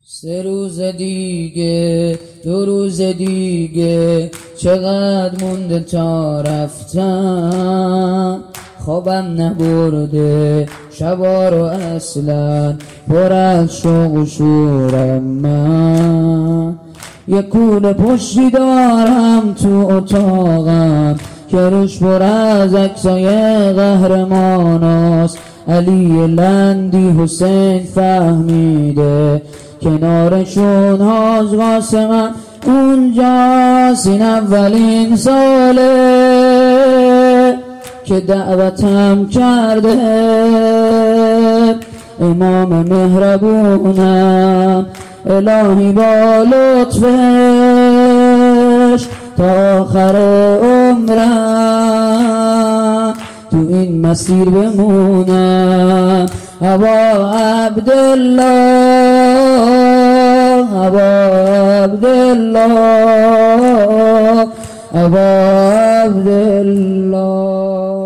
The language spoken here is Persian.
3 روز دیگه 2 روز دیگه چقدر مونده تا رفتن، خوابم نبرده شبا رو اصلا، پر از شوق و شورم من. یه کوله پشتی دارم تو اتاقم که روش پر از عکسای قهرماناست. علی لندی حسین فهمیده کنارشون حاج قاسمم اونجاست. این اولین ساله که دعوتم کرده امام مهربونم، الهی با لطفش تا آخر عمرم تو این مسیر بمونم. ابا عبدالله ابا عبدالله ابا عبدالله.